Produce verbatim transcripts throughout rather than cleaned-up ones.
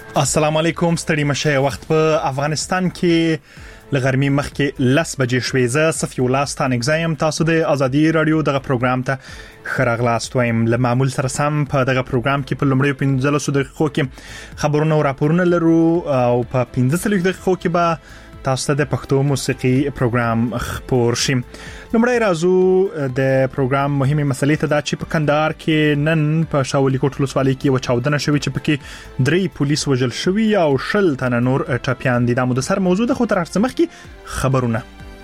السلام علیکم ستړي مشه وخت په افغانستان کې لغرمي مخکې لس بجې شوې زه صفي الله ستانګ زایم تاسو د ازادي رادیو دغه پروګرام ته خراغلاست وایم له معمول سره سم په دغه پروګرام کې په لومړی پنځلسو دقیقو کې خبرونه او راپورونه لرو او په پنځلسو دقیقو کې به تاسو ته د پښتو موسیقي پروګرام خبر شي. لومړی راځو د پروګرام مهمه مسلې ته دا چې په کندهار کې نن په شاولي کوټ ولسوالۍ کې و چاودنه شوې چې پکې درې پولیس وژل شوي او شل تنه نور ټپيان دي. دا مو د سر موضوع د خو تر څمخ کې خبرونه.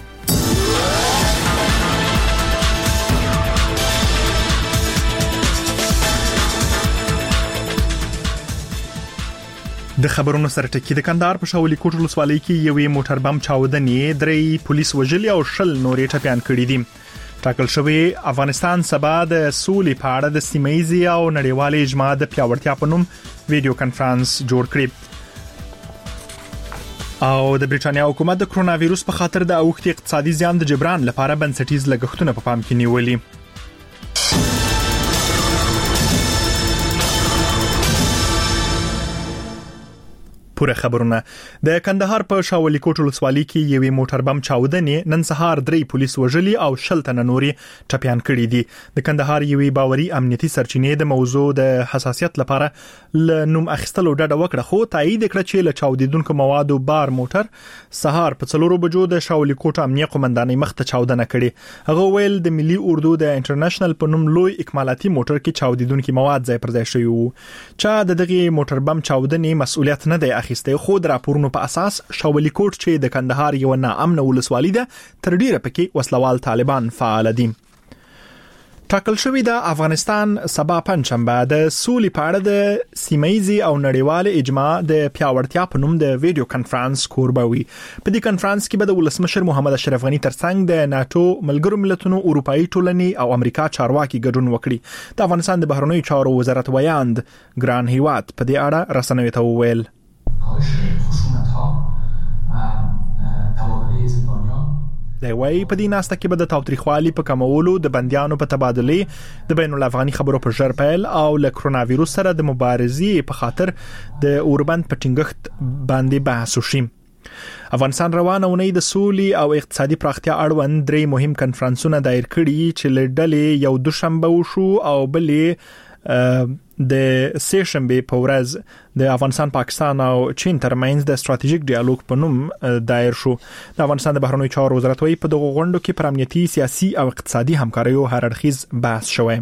د خبرونو سره ټکی د کندهار په شاولي کوټ ولسوالۍ کې یوې موټر بم چاودنې درې پولیس وژلي او شل نورې ټپيان کړي دي. ټاکل شوی افغانستان سبا د سولې په اړه د سیمایي او نړیوال اجماع د پیاوړتیا په نوم ویډیو کانفرنس جوړ کړی. او د بریټانیا حکومت د کرونا وایروس په خاطر د اوښتي اقتصادي زیان د جبران لپاره بنسټیز لګښتونه په پام کې نیولي. پوره خبرونه. د کندهار په شاولي کوټ ولسوالۍ کې یوې موټر بم چاودنې نن سهار درې پولیس وژلي او شل تنه نوري ټپيان کړي دي. د کندهار یوې باوري امنیتي سرچینې د موضوع د حساسیت لپاره ل نوم اخیستلو ډډه وکړه، خو تایید کړه چې له چاودیدونکو موادو بار موټر سهار په څلورو بجو د شاولي کوټ امنیه قومندانۍ مخته چاودنه کړي. هغه ویل د ملي اردو د انټرنیشنل په نوم لوی اکمالاتي موټر کې چاودیدونکو مواد ځای پر ځای شوی وو. چې د دغه موټر بم چاودنې مسؤلیت نه دی اخیسته، خو د راپورونو په اساس شاولي کوټ چې د کندهار یو ناامن ولسوالۍ ده تر ډیره پکې وسلوال طالبان فعال دي. ټاکل شوی د افغانستان سبا پنځشنبه د سولې په اړه د سیمایي او نړیوال اجماع د پیاوړتیا په نوم د ویډیو کانفرنس کوربوي. په دې کانفرنس کې به د ولسمشر محمد اشرف غنی ترڅنګ د ناتو ملګرو ملتونو اروپאי ټولنې او امریکا چارواکي ګډون وکړي. د افغانستان د بهرنیو چارو وزارت ویاند ګران هیوات په دې اړه رسنیو ته وویل د وای په دې ناسته کې به د تاوتریخوالي په کمولو، د بنديانو په تبادله، د بین الافغاني خبرو په ژر پیل او له کرونا وایروس سره د مبارزې په خاطر د اوربند په ټینګښت باندې بحث وشي. افغانستان روانه ونې د سولې او اقتصادي پراختیا اړوند درې مهم کنفرانسونه دایر کړي چې لړډلې یو دوشنبه وشو او بلې د سیشنبه په ورځ د افغانستان، پاکستان او چین ترمنځ د ستراتیژیک ډیالوګ په نوم دایر شو. د افغانستان د بهرنیو چارو وزارت وايي په دغه غونډو کې پر امنیتي، سیاسي او اقتصادي همکاریو هر اړخیز بحث شوی.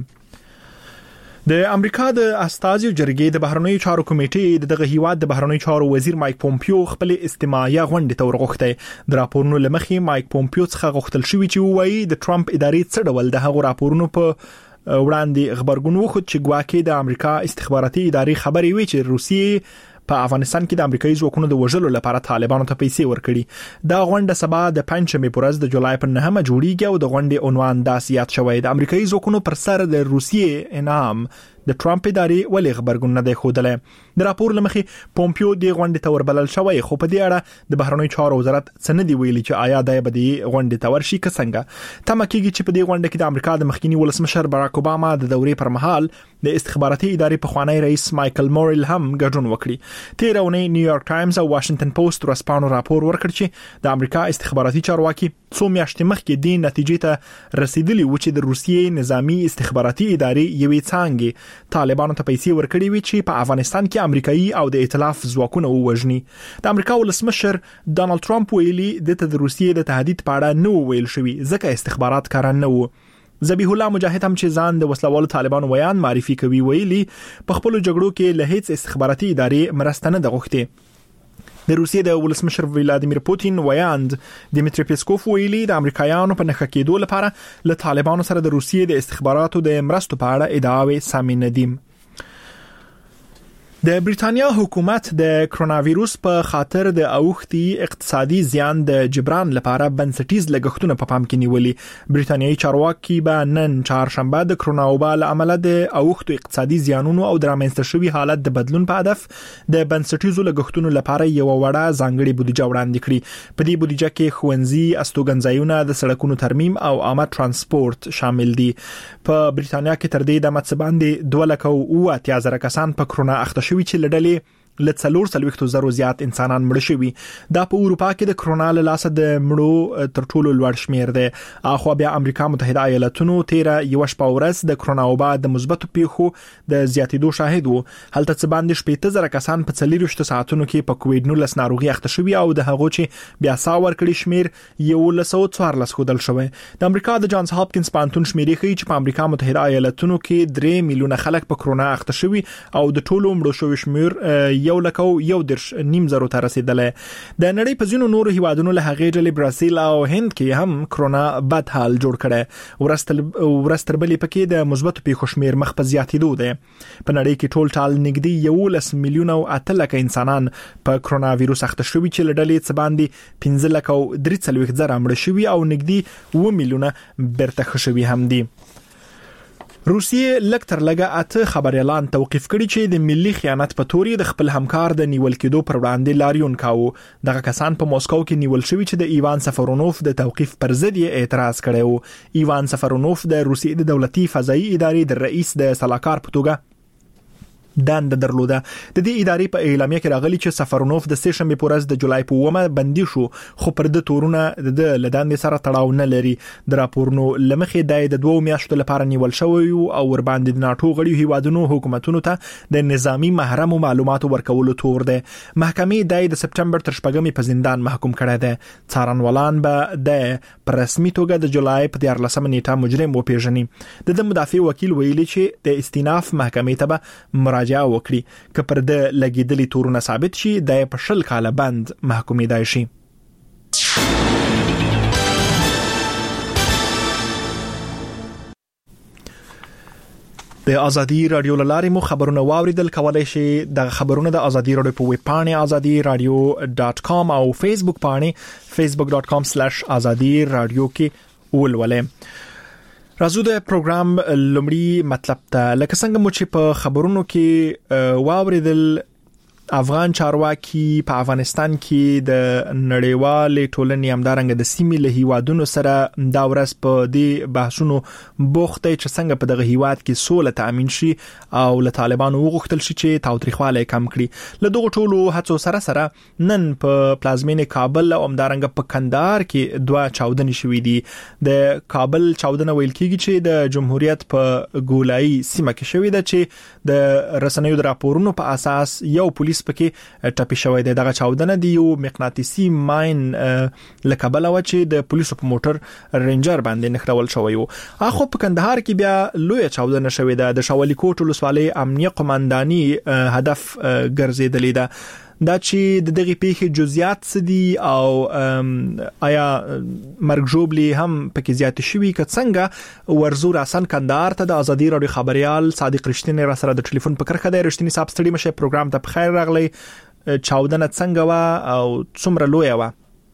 د امریکا د استازیو جرګې د بهرنیو چارو کمیټې دغه هیواد د بهرنیو چارو وزیر مایک پومپیو خپل استماعیه غونډه ته ورغوښته. د راپورونو لمخې مایک پومپیو څخه غوښتل شوی چې وایي د ټرمپ ادارې څه ډول د هغو راپورونو په وړاندې خبرګون وخت چې ګواکې د امریکا استخباراتي ادارې خبري وی چې روسیې په افغانستان کې د امریکایي ځواکونو د وژلو لپاره طالبانو ته پیسې ورکړي. دا غونډه سبا د پنځمې پر ورځ د جولای په نهمه جوړیږي او د غونډې عنوان داسې یاد شوی د امریکایي ځواکونو پر سر د روسیې انعام د ټرمپ ادارې ولې خبرګون نه دی خوده. د راپور لمخې پومپیو د غونډې ته وربلل شوی، خو په دې اړه د بهرنیو چارو وزارت څه نه دی ویلي چې آیا د بدی غونډې ته ورشي که څنګه. تمه کېږي چې په دې غونډه کې د امریکا د مخکینی ولسمشر باراک اوباما د دورې پر مهال د استخباراتي ادارې په خوانی رئیس مایکل مورل هم ګډون وکړي. تیر اونۍ نیویارک ټایمز او واشنگټن پوسټ ورسپانو راپور ورکړ چې د امریکا استخباراتي چارواکي څو میاشتې مخکې د نتیجې ته رسیدلی و چې د روسیې نظامی استخباراتي ادارې یوې څانګې طالبانو ته پیسې ورکړي وي چې په افغانستان کې امریکایي او د ائتلاف ځواکونه ووژني. د امریکا ولسمشر ډانلډ ټرمپ ویلي د روسیې د تهدید په اړه نو ویل شوی ځکه استخبارات کار نه وو. ذبیح الله مجاهد هم چې ځان د وسلوالو طالبانو ویان معرفي کوي ویلي په خپل جګړو کې له هیڅ استخباراتي ادارې مرسته نه غوښتي. د روسیې د ولسمشر ولادیمیر پوتین ویاند دیمیتری پیسکوف ویلي د امریکایانو په نخښه کېدو لپاره له طالبانو سره د روسیې د استخباراتو د مرستو په اړه ادعاوې سمې نه دي. د بریټانیا حکومت د کرونا وایروس په خاطر د اوښتي اقتصادي زیان د جبران لپاره بنسټیز لګښتونه په پام کې نیولي. بریټانیایي چارواکي به نن چهارشنبه د کرونا وبا له امله د اوښتو اقتصادي زیانونو او د رامنځته شوي حالت د بدلون په هدف د بنسټیزو لګښتونو لپاره یو وړه ځانګړې بودیجه وړاندې کړي. په دې بودیجه کې ښوونځي، استوګنځایونه، د سړکونو ترمیم او عامه ترانسپورت شامل دي. په بریټانیا کې تر دې د مڅ باندې دوه لک او اوه اتیا زره کسان په کرونا اخته شوي چې لړلې ل څلور سلويختو زرو زیات انسانان مړ شوي. دا په اروپا کې د کرونا له لاسه د مړو تر ټولو لوړ شمیر دی. اخو بیا امریکا متحده ایالاتونو تیره یو شپه ورځ د کرونا وبا د مثبتو پیښو د زیاتېدو شاهد وو. هلته څه باندې شپږ زره کسان په څلور ویشت ساعتونو کې په کووډ نولس ناروغي اخته شوي او د هغو چې بیا ساور کړي شمیر یو لسو څوارلس خودل شوی. د امریکا د جانز هاپکینز پانتون شمیرې ښیي چې په امریکا متحده ایالاتونو کې درې میلیونه خلک په کرونا اخته شوي او د ټولو مړو شوي شمیر یو لکو یو درش نیم زرو ته رسیدلی. د نړۍ په ځینو نورو هیوادونو له هغې ډلې برازیل او هند کې هم کرونا بد حال جوړ کړی. ورستل ورستر بلې پکې د مثبتو پیښو شمیر مخ په زیاتېدو دی. په نړۍ کې ټول ټال نږدې یولس میلیونه او اته لکه انسانان په کرونا وایروس اخته شوي چې له ډلې څه باندې پنځه لکه او درې څلوېښت زره مړه شوي او نږدې اووه میلیونه بیرته ښه شوي هم دي. روسیې لږ تر لږه اته خبريالان توقيف کړي چې د ملي خیانت په توري د خپل همکار د نیول کېدو پر وړاندې لاریون کاوه. دغه کسان په موسکو کې نیول شوي چې د ایوان سفرونوف د توقيف پر ضد یې اعتراض کړی و. ایوان سفرونوف د روسیې د دولتي فضایي ادارې د رئیس د سلاکار په توګه دند درلوده. د دې ادارې په اعلامیه کې راغلي چې سفرونوف د سېشنبه په ورځ د جولای په اومه بندي شو خو پر د تورونه د لداندې سره تړاو نه لري. د راپورونو لمخې د دوه میاشتو لپاره نیول شوی او ور باندې د ناتو غړي هیوادونو حکومتونو ته د نظامی محرم معلوماتو ورکولو تور ده. محکمې د سپټمبر تر شپږمې په زندان محکوم کړی ده. څارنولان به د پر رسمي توګه د جولای په دیارلسمه نیټه مجرم وپیژني. د مدافع وکیل ویلي چې د استیناف محکمې ته به مراجعه وکړي که پر د لګیدلي تورونه ثابت شي د په شل کاله بند محکومېدای شي. د ازادي رادیو لارې مو خبرونه واوریدل. کولای شئ د خبرونه د ازادي رادیو په ویب پاڼه ازادي رادیو ډاټ کام او فیسبوک پاڼه فیسبوک ډاټ کام سلیش ازادي رادیو کې ولولئ. راځو د پروګرام لومړی مطلب ته. لکه څنګه مو چې په خبرونو کې واوریدل افغان چارواکي په افغانستان کې د نړیوال ټولنې همدارنګه د سیمې له هیوادونو سره دا ورځ په دې بحثونو بوخته چې څنګه په دغه هیواد کې سوله تامین شي او له طالبانو وغوښتل شي چې تاوتریخوالی کم کړي. له دغه ټولو هڅو سره سره نن په پلازمینې کابل او همدارنګه په کندهار کې دوه چاودنې شوې دي. د کابل چاودنه ویل کېږي چې د جمهوریت په ګولایي سیمه کې شوې ده چې د رسنیو د راپورونو په اساس یو پولیس پکې ټاپي شوی دی. دغه چاودنه دی یو مقناطیسي ماين لکبل و چې د پولیسو په موټر رینجر باندې نخرول شوی وو. اخو په کندهار کې بیا لوی چاودنه شوې ده. د شاولی کوټ ولسوالۍ امنیه قومنداني هدف ګرځیدلې ده. دا چې د دغه پیښې جزئیات څه دي او آیا مرګ جوړلی هم پکې زیات شوی که څنګه ورزور حسن کندهار ته د ازادي رادیو خبريال صادق رښتینی را سره د ټلیفون په کرخه دی. رښتینی صاحب ستړي مشه پروګرام ته بخیر راغلی. چاودنه څنګه وا او څومره لوی وا؟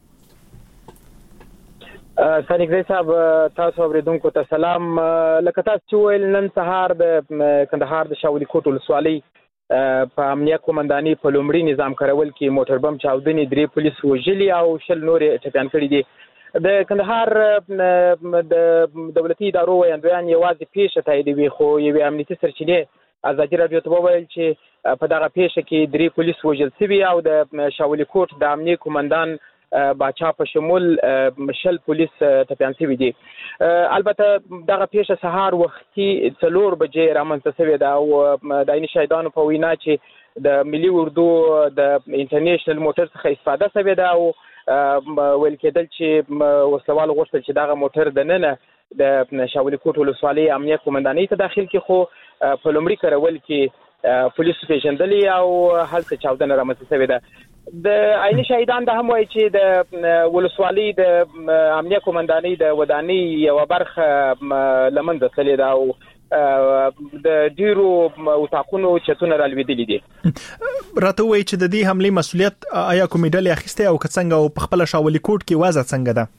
سانګری صاحب تاسو اوریدونکو ته سلام. لکه تاسو ویل نن سهار د کندهار د شاولی کوټ ولسوالۍ په امنیه قومنداني په لومړي نظام کارول کې موټر بم چاودنې درې پولیس وژلي او شل نور ټپيان کړي دي. د کندهار د دولتي ادارو ویاندویان یوازې پیښه تاییدوي خو یوې امنیتي سرچینې ازادي رادیو ته وویل چې په دغه پیښه کې درې پولیس وژل شوي او د شاولی کوټ د امنیه قومندان باچا په شمول شل پولیس ټپيان شوي دي. البته دغه پیښه سهار وختي څلور بجې رامنځته شوې ده او د عیني شهیدانو په وینا چې د ملي اردو د انټرنیشنل موټر څخه استفاده شوې ده او ویل کېدل چې وسلوال غوښتل چې دغه موټر د ننه د شاولی کوټ ولسوالۍ امنیه قومندانۍ ته داخل کړي خو په لومړي کارول کې پولیسو پیژندلي او هلته چاودنه رامنځته شوې ده. د عیني شهیدان د هم وایي چې د ولسوالۍ د امنیه قومندانۍ د ودانۍ یو برخه لمنځه تللې ده او د ډیرو اتاقونو چتونه رالوېدلي دي. راته وایي چې د دې حملې مسؤلیت آیا کومې ډلې اخیسته او که څنګه او په خپل شاولی کوټ کې وضع څنګه ده؟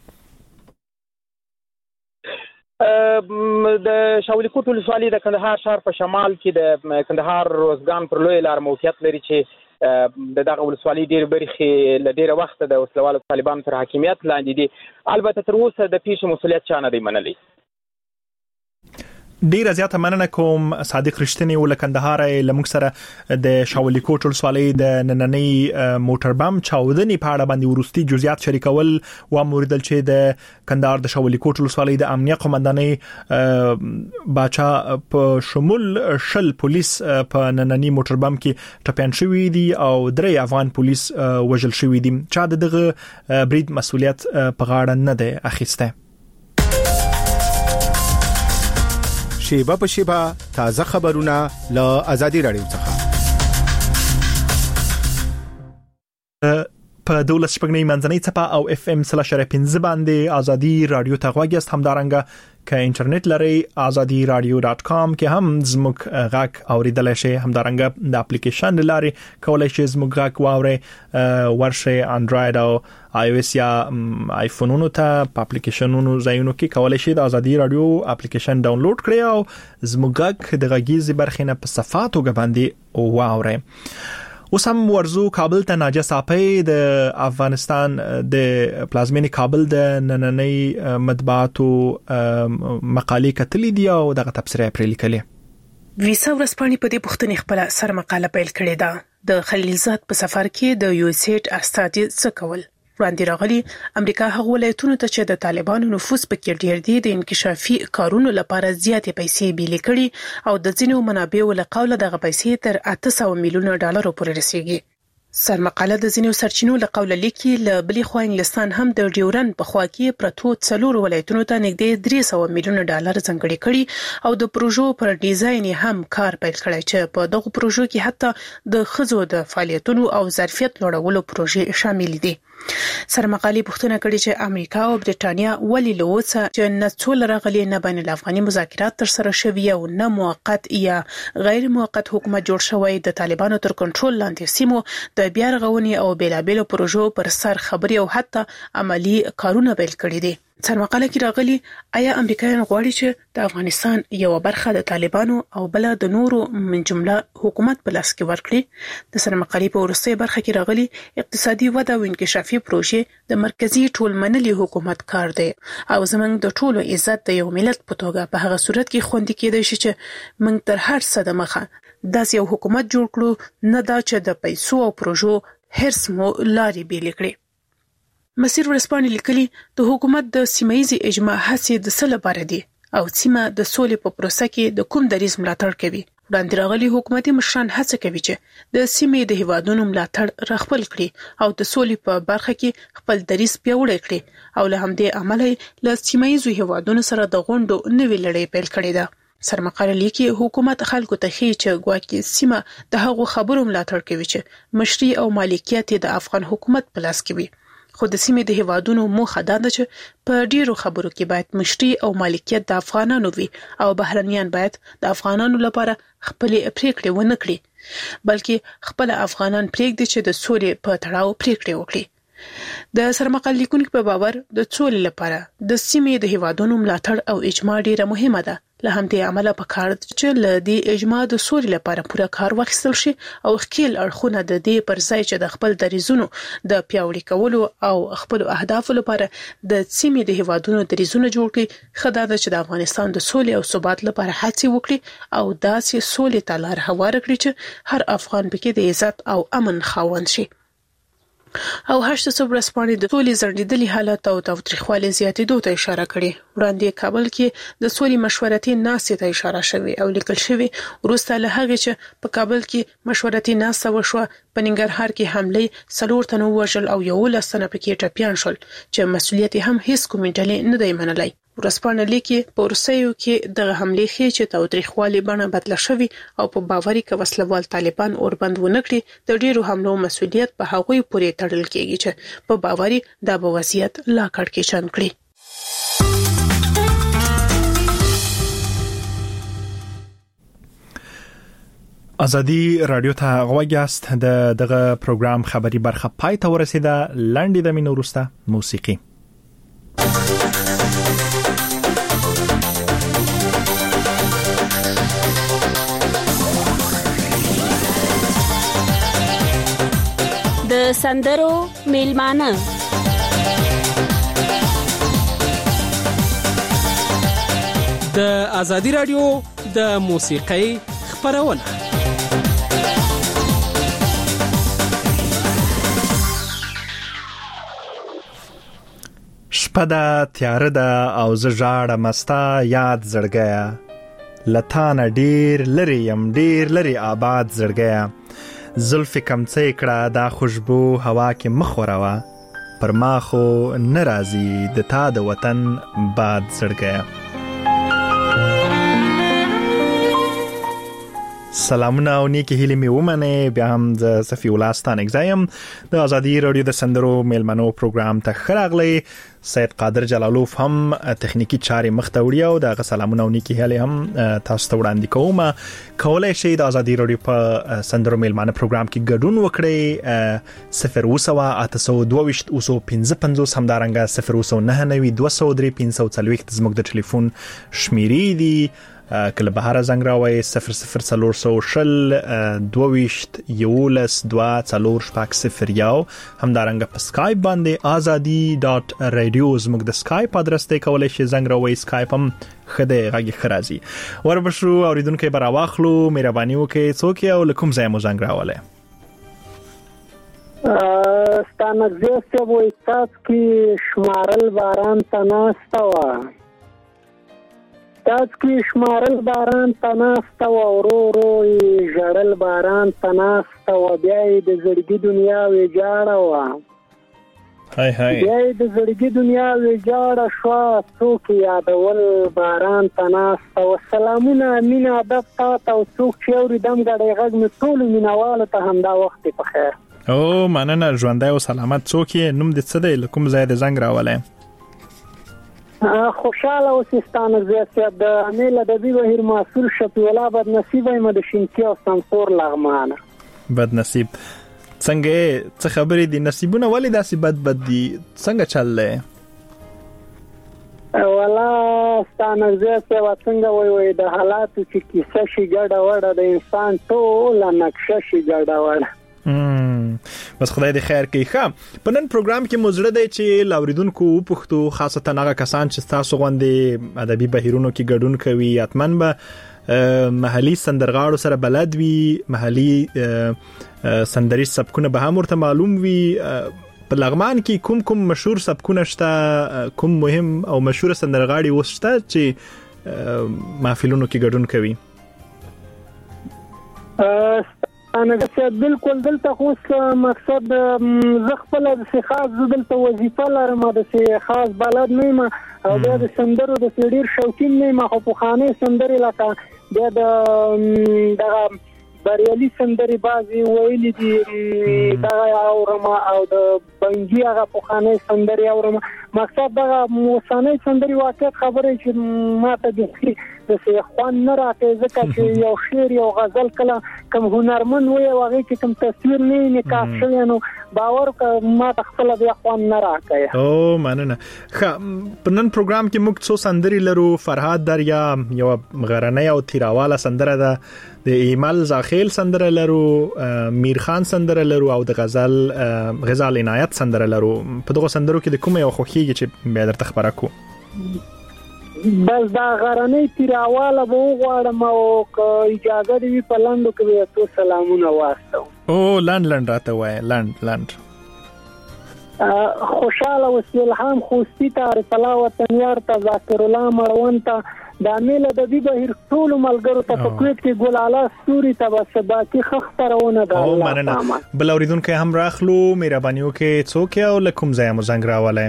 د شاولی کوټ ولسوالۍ د کندهار ښار په شمال کې د کندهار روزګان پر لوی لار موقعیت لري چې د دغه ولسوالۍ ډېر برخې له ډېره وخته د وسلوالو طالبانو تر حاکمیت لاندې دي. البته تر اوسه د پیښې مسؤلیت چا نه دی منلی. ډیر زیاته مننه کوم صادق رښتینی ول کندهار لمک سره د شاولي کوټ ولسوالۍ د نننۍ موټر بم چاودنې په اړه باندې ورستي جزئیات شریکول و موریدل چې د کندهار د شاولي کوټ ولسوالۍ د امنیه قومندانۍ باچا په شمول شل پولیس په نننۍ موټر بم کې ټپيان شوی دي او درې افغان پولیس وژل شوی دي چې دغه برید مسولیت په غاړه نه ده اخیسته. شیبه په شیبه تازه خبرونه له آزادي رادیو څخه په دولس شپږنۍ منځنۍ څپه او اف ام سلاشر پنځه باندې آزادي رادیو ته غواګست همدارنګه که انټرنیټ لري آزادي رادیو ډاټ کام کې هم زموږ غاک اوریدل شي همدارنګه د اپلیکیشن لاري کولای شئ زموږ غاک واوري ورشه انډراید او آی او اس یا آیفونونو ته په اپلیکیشنونو ځایونو کې کولای شئ د آزادي رادیو اپلیکیشن ډاونلوډ کړئ او زموږ غاک د غږیزي برخې نه په صفاتو باندې واوري. اوس هم ورزو کابل ته ناجه صاحب د افغانستان د پلازمینی کابل د نننۍ مطبوعاتو مقالې کتلې دي او دغه تبصره پرې لیکلې. ویسا ورسپانی په دې پوښتنې خپل سر مقاله پیل کړې ده. د خلیلزاد په سفر کې د یو سیټ استادي څه کول وړاندې راغلي. امریکا هغه ولایتونو ته چې د طالبانو نفوذ پکې ډیر دی د انکشافي کارونو لپاره زیاتې پیسې بیل کړي او د ځینو منابعو له قوله دغه پیسې تر اته سوه میلیونه ډالر پورې رسیدي. سرمقاله د ځینو سرچینو له قوله لیکي له بلې خوا انګلستان هم د ډیورن په خوا کې پرتو څلور ولایتونو ته نږدې درې سوه میلیونه ډالر ځانګړي کړي او د پروژو پر ډیزاین هم کار پیل کړی چې په دغه پروژو کې حتی د خزو د فعالیتونو او ظرفیت لوړولو پروژې شامل دي. سرمقالي پوښتنه کړې چې امریکا او برېټانیا ولې له اوسه چې نه څول راغلي نه بین الافغاني مذاکرات تر سره شوي او نه موقت یا غیر موقت حکومت جوړ شوی د طالبانو تر کنټرول لاندې سیمو د بیا رغونې او بیلابېلو پروژو پر سر خبري او حتی عملی کارونه پیل کړي دي. سرمقاله کې راغلي آیا امریکایان غواړي چې د افغانستان یو برخه د طالبانو او بل د نورو من جمله حکومت په لاس کې ورکړي. د سرمقالي په ورسته برخه کې راغلي اقتصادي وده او انکشافي پروژې د مرکزی ټولمنلي حکومت کار دی او زمونږ د ټولو عزت د یو ملت په توګه په هغه صورت کې خوندي کېدای شي چې موږ تر هر څه د مخه داس یو حکومت جوړ کړو نه دا چې د پیسو او پروژو هرڅ مو لاري بیل کړي. مسیر ورسپانې لیکلي د حکومت د سیمایي اجماع هڅې د څه لپاره دي او سیمه د سولې په پروسه کې د کوم دریځ ملاتړ کوي. وړاندې راغلي حکومتي مشران هڅه کوي چې د سیمې د هیوادونو ملاتړ راخپل کړي او د سولې په برخه کې خپل دریځ پیاوړی کړي او له همدې امله له سیمایي هیوادونو سره د غونډو نوې لړۍ پیل کړې ده. سرمقاله لیکي حکومت خلکو ته خي چې ګواکې سیمه د هغو خبرو ملاتړ کوي چې مشري او مالکیت د افغان حکومت په لاس کې وي. خو د سیمې د هیوادونو موخه دا ده چې په ډیرو خبرو کې باید مشري او مالکیت د افغانانو وي او بهرنیان باید د افغانانو لپاره خپل پریکړې ونه کړي بلکې خپل افغانان پریږدي چې د سولې په تړاو پریکړې وکړي. د سرمقاله لیکونکو په باور د سولې لپاره د سیمې د هیوادونو ملاتړ او اجماع ډیره مهمه ده. له همدې عمله په کار چې له دې اجماع د سولې لپاره پوره کار واخیستل شي او خپل اړخونه د دې پر ځای چې د خپل دریزونو د پیاوړي کولو او خپل اهدافو لپاره د سیمې د هیوادونو دریزونه جوړ کړي خدای د چې د افغانستان د سولې او ثبات لپاره هڅې وکړي او داسې سولې ته لار هواره کړي چې هر افغان پکې د عزت او امن خاوند شي. او هشت صبح رسپانې د سولې زړېدلي حالت او تاوتریخوالي زیاتېدو ته اشاره کړې. وړاندې کابل کې د سولې مشورتي ناستې ته اشاره شوې او لیکل شوې وروسته له هغې چې په کابل کې مشورتي ناسته وشوه په ننګرهار کې حملې څلور تنه ووژل او یولس تنه پکې ټپیان شول چې مسؤلیت هم هیڅ کومې ډلې نه دی منلی. ورسپانه لیکي په روسیو کې دغه حملې خې چې تاوتریخوالي بڼه بدله شوې او په باوري کې وسلوال طالبان اوربند ونکړي د ډیرو حملو مسؤلیت په هغوی پورې تړل کېږي چې په باوري دا به وضعیت لا کړکېچن کړي. آزادي رادیو ته غوږیاست. د دغه پروګرام خبري برخه پای ته ورسیده. لاندې د مینو وروسته موسیقي. د سندرو میلمانه د ازادي رادیو د موسیقۍ خبرونه. شپه ده تیاره ده او زه ژاړم ستا یاد زړګیه، له تا نه ډېر لرې یم ډېر لرې آباد زړګیه. زلفې کمڅۍ کړه دا خوشبو هوا کې مه خوروه، پر ما خو نه راځي د تا د وطن باد زړګیه. سلامونه او نیکی هیلې مې ومنې. بیا هم د صفي الله ستانکزی یم. د ازادي رادیو د سندرو میلمنو پروګرام ته ښه راغلی. سید قادر جلالوف هم تخنیکی چارې مخته وړي او دغه سلامونه او نیکی هیلې هم تاسو ته وړاندې کوم. کولای شئ د ازادي رادیو په سندرو میلمنو پروګرام کې ګډون وکړئ. صفر اوسه اته سو دوه ویشت اوسو پنځه پنځوس همدارنګه صفر اوسه نهه نوي دوه سو درې پنځه سو څلوېښت زموږ د ټلیفون شمیرې دي. کله بهر زنګ راوي صفر صفر څلور سو شل دوه ویشت یولس دوه څلور شپږ صفر یو. همدارنګه په سکایپ باندې ازادي ډاټ رادیو زموږ د سکایپ ادرس ته کولای شئ زنګ راوي. سکایپ هم خده غږی خرازي وربشرو اوریدونکو برا واخلو. مهرباني وکړئ څوک یو لکم ځای مو زنګ راواله. ستانک زیسته وای تاسو کې شمارل باران تناستا و تاسو کې شمارل باران تناستا و ورو ورو ژړل باران تناستا و بیا د زړګي دنیا وی جاړه و هاي هاي بیا د زړګي دنیا وی جاړه شو څوک یادول باران تناستا و. سلامونه مینا ادب تاسو څوک چې اوریدم غړې غږ مې ټول میناواله ته همدا وخت په خیر. او مننه ژوندۍ او سلامت. څوک یې نوم دې څه دی لکم ځای د زنګ راواله؟ خوشاله اوسستانه زیاته د امیل ادبی بهیر مسئول شفیع الله بد نصیب ایم د شینکی او سمسور لغمانه. بد نصیب څنګه څه خبرې دي؟ نصیبونه ولې داسې بد بد دي؟ څنګه چل دی؟ ولا ستانه زیاته څنګه وای وای د حالاتو چې کیسه شي ګډه وړه د انسان ټول نقشه شي ګډه وړه. بس خدای دې خیر کوي. ښه په نن پروګرام کې مزړه دی چې لاوریدونکو پښتو خاصه هغه کسان چې تاسو غوندې ادبي بهیرونو کې ګډون کوي اتمن به محلي سندرغاړو سره بلد وي، محلي سندري سبکونه به هم ورته معلوم وي. په لغمان کې کوم کوم مشهور سبکونه شته؟ کوم مهم او مشهور سندرغاړي وسته چې محفلونو کې ګډون کوي؟ انا بالکل دلته خو مقصد زه خپل د خاص دلته وظیفه لرم، د خاص بلد نه یم او بیا د سندرو د ډیر شوقین نه یم. خو په خانه سندري لکه بیا د دغه بریالي سندري بازي ویلي دي دغه اورم او د بنګي هغه په خانه سندري اورم. مقصد دغه موسانه سندري واقعیت خبره چې ماته د د خوان نه راته ځکه چې یو شعر یو غزل کله کوم هنرمن وي واغې چې کوم تصویر نه نکاح شوی نو باور ما تخپل بیا خوان نه راکای. او مننه. خ په نن پروګرام کې موږ څو سندري لرو. فرهاد دریا یو غرنۍ او تیراواله سندره ده، د ایمل زاخیل سندره لرو، میر خان سندره لرو او د غزل غزال عنایت سندره لرو. په دغه سندرو کې د کومه یو خوخیږي چې به درته خبره کو؟ بس دا غرنۍ تیراواله به وغواړم او اجازه دی په لاندو کې به تاسو سلامونه واسطو. او لاند لاند راته وای لاند لاند. خوشاله وسیل هم خوستی تعریف الله وطن یار ته ذاکر الله مروان ته د امیل ادبی بهیر ټول ملګرو ته په کویت کې ګل اعلی ستوري ته بس باقي خبرونه ده. او مننه. بل اوریدونکو هم راخلو. مهرباني وکړئ څوک یو لکم ځای مو زنګ راواله.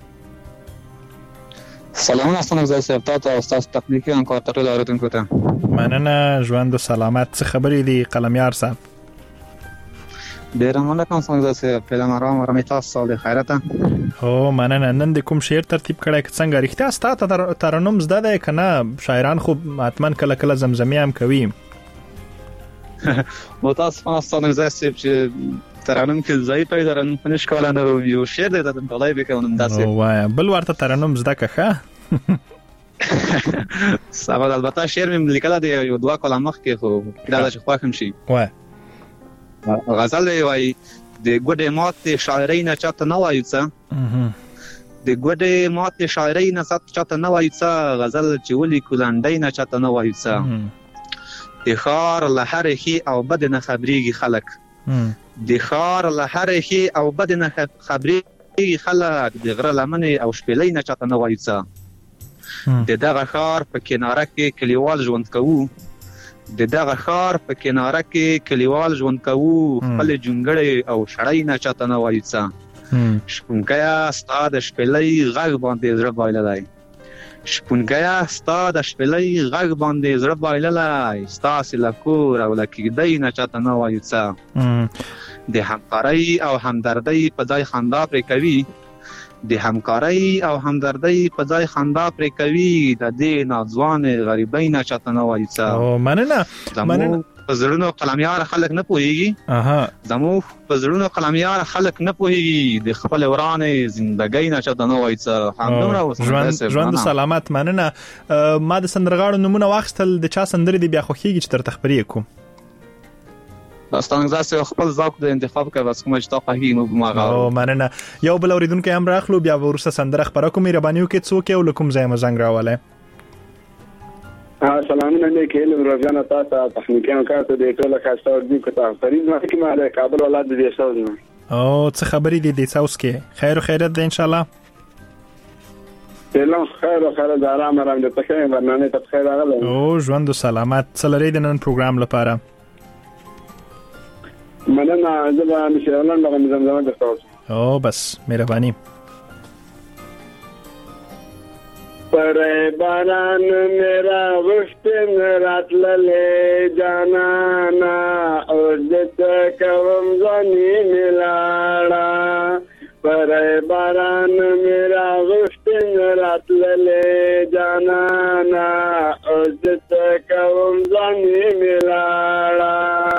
سلامونه ستاسو زای صاحب تاسو او تاسو تخنیکی ان کوټه ټول اوریدونکو ته مننه. ژوند او سلامت. څه خبرې دي قلمیار صاحب؟ ډیر مننه کوم څنګه چې په لمرام رمې تاسو د خیرته. او مننه. نن د کوم شعر ترتیب کړی څنګه رښتیا ستاسو ترنم زده ده کنه؟ شاعران خو اتمن کله کله زمزمه هم کوي. مو تاسو په ستاسو زای صاحب چې ترنم کې ځای پیدا رن پنځ کاله نو یو شعر د طلای به کوم داسې. او وای بل ورته ترنم زده که سبا البته شعر مې لیکل دی یو دوه کاله مخکې خو دا چې خواخم شي. وای غزل وای د ګډه ماته شاعرین چاته نه وایو څه د ګوډې ماتې شاعرۍ نه چاته نه وایو څه، غزل چې ولیکو لنډۍ نه چاته نه وایو څه. د ښار له هرې ښې او بدې نه خبرېږي خلک، د ښار له هرې ښې او بدې نه خبرېږي خلک، د غره لمنې او شپېلۍ نه چاته نه وایو څه. د دغه ښار په کناره کې کلیوال ژوند کوو، د دغه ښار په کناره کې کلیوال ژوند کوو، خپلې جونګړې او شړۍ نه چاته نه وایو څه. شپونکیه ستا د شپېلۍ غږ باندې زړه بایللی، شپونکیه ستا د شپېلۍ غږ باندې زړه بایللی، ستاسې له کور او له کیږدۍ نه چاته نه وایو څه. د همکارۍ او همدردۍ په ځای خندا پرې کوي، د همکارۍ او همدردۍ په ځای خندا پرې کوي، د دې ناځوانې غریبۍ نه چاته نه وایو څه. مننه مننه. په زړونو قلمیار خلک نه پوهېږي، زموږ په زړونو قلمیار خلک نه پوهېږي، د خپلې ورانې زندګۍ نه چاته نه وایو څه. همدومره ژوند سلامت. مننه. ما د سندرغاړو نومونه واخیستل، د چا سندرې دې بیا خوښېږي چې درته خپرې کړو؟ ستاسو ځاسې خپل ذوق د انتخاب کوي، بس کومه چې تا خوښېږي موږ ماغه. او مننه. یو بل اورېدونکی هم راخلو، بیا وروسته سندره خپره کوو. مهرباني وکړئ څوک یې او له کوم ځایه مو زنګ راولی؟ سلامونه لیکې له روزانه تاسو تخنیکیان کارته د ټوله خاصه ورځې کو تاسو فرید ما کې ما د کابل ولادت دې سوز نه. او څه خبرې دي د ساوس کې؟ خیر او خیرت ده ان شاء الله. سلام خیر او خیرت، آرام آرام دې پخې برنامه ته خیر راغله. او ژوند او سلامت. څه لري د نن پروګرام لپاره؟ مننه. زه به مشرانان دغه زمزمه درته وکړم. او بس مهرباني. پر باران میرا غشتن راتللې جانانا، او دته کوم ځاني ملاړه، پر باران میرا غشتن راتللې جانانا، او دته کوم ځاني ملاړه.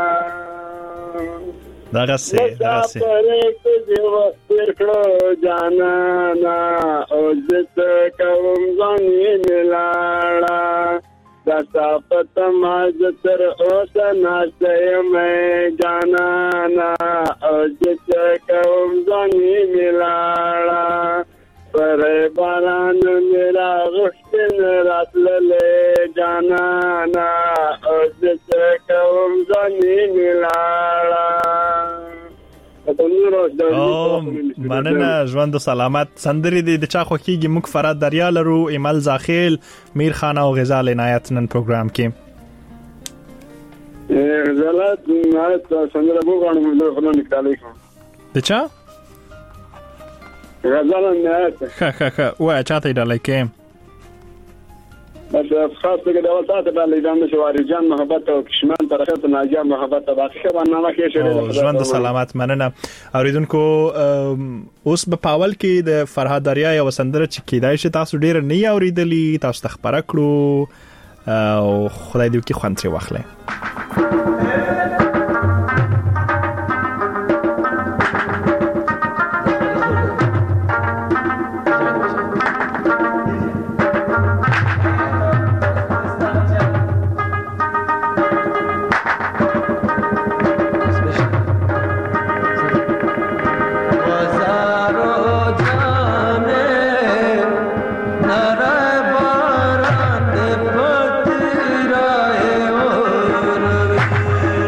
دغه سي دغه سي پرې دې وستر کړو جانانا، او دته کوم ځاني ملاړه، داسا پتما زتر اوسه ناشته مې جانانا، او دته کوم ځاني ملاړه، پر باران میرا غشتن راتللې جانانا، او دته کوم ځاني ملاړه. او مننه. ژوند سلامت. سندرې دې د چا خوښېږي؟ موږ فراد دریا لرو، ایمل زاخیل، میر خان او غزال عنایت نن پروګرام کې. غزالات عنایت سندره وګڼم زه خو نه نکړلې کوم. د چا؟ غزال عنایت. ښه ښه ښه وایه چاته یې ډالۍ کې؟ بس خاص توګه د وسات ډالۍ دم شواري جان محبت او کشمان طرفه ناجیه محبت باقي برنامه کې شوی. ژوند سلامت. مننه. اوریدونکو اوس په پاول کې د فرهاد دریا یو سندره چې کیدای شي تاسو ډیر نه اوریدلی، تاسو ته خبره کړو او خدای دې وکړي خوند ترې واخلئ. Nara baran de pati rae or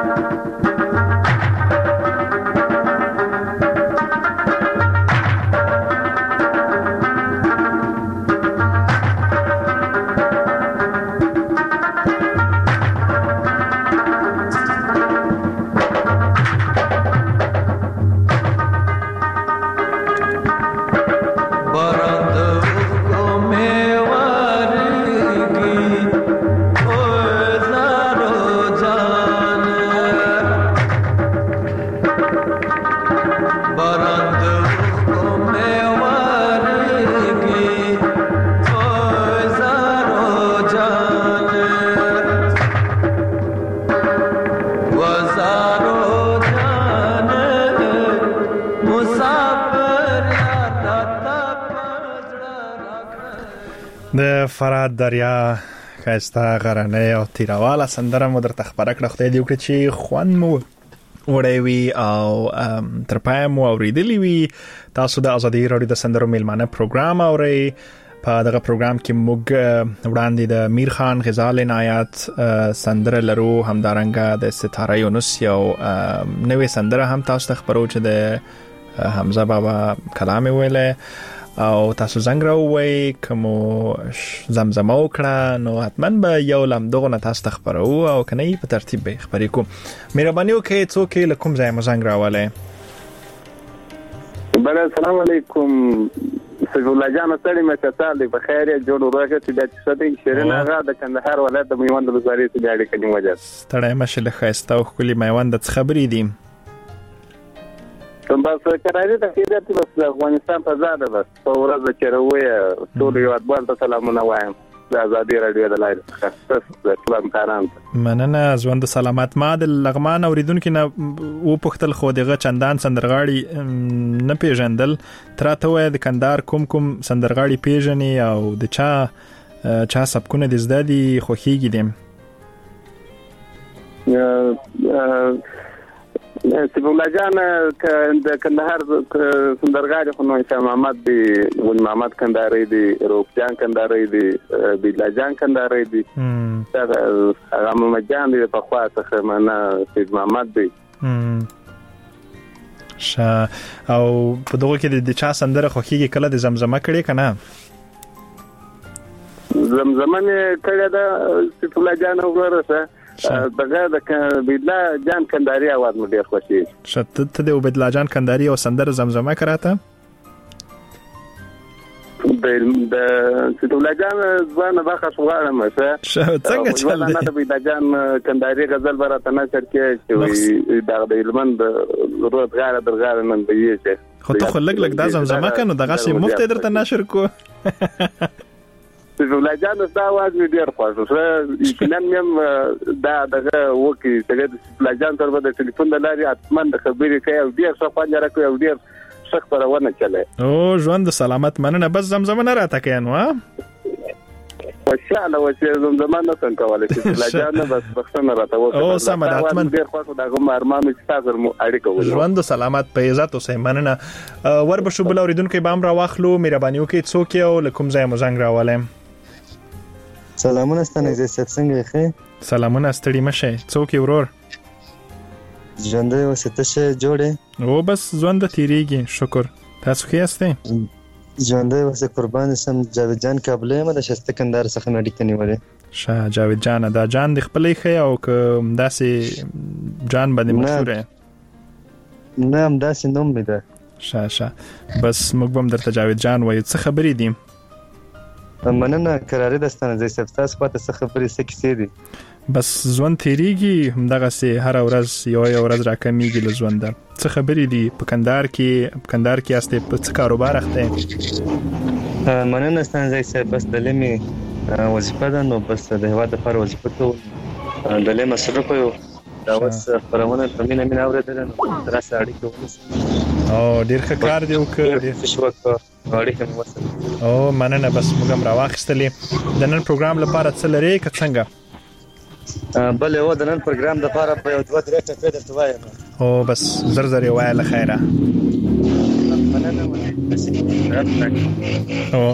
د فراد دریا خاسته غرنه او تیرواله سندره مو درته خبره کړه خدای دې وکړي چې خوان مو وړوي او تر پای مو اوریدلی وي. تاسو د ازادي رادیو د سندرو میلمانه پروګرام اورئ. په دغه پروګرام کې موږ وړاندې د میر خان غزال عنایت سندره لرو، همدارنګه د ستاره یونس یو نوې سندره هم تاسو ته خبرو چې د حمزه بابا کلام ویله او تاسو زنګ راووي کومو زمزمه وکړه نو حتما به یو لم دغه نه تاسو خبرو او کنه په ترتیب به خبرې کوم. مهرباني وکړئ څوک له کوم ځای مو زنګ راواله؟ بل السلام علیکم سیف الله جان ستړي مې تاسو په خیر جوړ راغی چې د ستې شیرین هغه د کندهار ولایت د میوند وزارت څخه اړیکه کوي وجه ستړي مشه له خاسته او خولي میوند د خبرې دي. کوم بس کرایې ته کېدل چې افغانستان په زاده بس په ورځ چې روي ټول یو اتبال ته سلامونه وایم د ازادي رادیو د لایل څخه سلام کاران مننه ژوند سلامت. ما د لغمان اوریدونکو نه و پختل خو دغه چندان سندرغاړي نه پیژندل تراته وای د کندهار کوم کوم سندرغاړي پیژني او د چا چا سبکونه د زدادي خوخيږي دي؟ سیف الله جان د کندهار سندرغاړي خو نو اسلام محمد دی، ول محمد کندهاري دی، روپ جان کندهاري دی، بیلا جان کندهاري دی، هغه محمد جان دی په خوا څخه معنا سیف محمد دی. ش او په دغه کې د چا سندره خوخيږي کله د زمزمه کړي کنه؟ زمزمه کړي دا سیف الله جان وګوره دغه د بیلا جان کندهاري आवाज مې ډیر خوښي. شته ته د بیلا جان کندهاري او سندره زمزمه کراته؟ د د ستولا جان ځوان باخه شوغاړه مشه څنګه چل دی د بیلا جان کندهاري غزل براته نشر کې چې دا د علمن د روت غاړه درغاړه نن دی چې خو ته خو لګ لګ د زمزمه کنه دغه شی مفت درته نشر کو. سیف الله جان دا आवाज مې ډیر خوښ شو. یقینا مې دا دغه وکی څنګه د سیف الله جان تر د ټلیفون د لاري اتمن د خبرې کوي او ډیر څه خوانه راکوي او ډیر څه خبرونه چلے. او ژوند سلامت مننه بس زمزمه نه راته کین وا وشاله وچې زمزمه نه څنګه کولای سیف الله جان بس بخښنه راته وکړه. او سم ده اتمن ډیر خوښ دا کوم ارمان چې تاسو مو اړیکه ولرئ. ژوند سلامت په عزت او سیمنه ور بشو بل اوریدونکو بام را واخلو. مهرباني وکړئ څوک یو لکم ځای مو زنګ راوالم. سلامونه ستنه عزت څنګه ښه؟ سلامونه ستړي مشه څوک ورور؟ ژوند یو ستشه جوړه او بس ژوند تیریږي شکر. تاسو ښه یاست؟ ژوند یو څه قربان سم جاوید جان کابلې ما د شسته کندهار څخه نډی کني وله. شاه جاوید جان دا جان د خپلې خې او ک داسې جان باندې مشهور نه هم داسې نوم می ده. شاه شاه بس موږ هم درته جاوید جان وایو. څه خبرې دي؟ مننه کراري دستانه زې سپتاس پته څه خبرې څه کیسې دي؟ بس ژوند تیریږي همدغه سي هر ورځ یو یو ورځ راکمېږي له ژوند. څه خبرې دي په کندهار کې په کندهار کې استه په څه کاروبار اخته؟ مننه ستانه زې بس د لمې وظیفه ده نو بس د هوا د پر وظیفه ته د لمې مصرف یو دا اوس پرونه په مینه مینه اورېدل نو ترسه اړیکه ونیسه او ډیر ښه کار دی وکړ شوکه اړیکه مو وسه او مننه بس موږ هم راوخستلې د نن پروګرام لپاره څه لري که څنګه؟ بل یو د نن پروګرام لپاره په یو دوه درې ټکي درته وایم او بس زر زر یو وایله خیره مننه او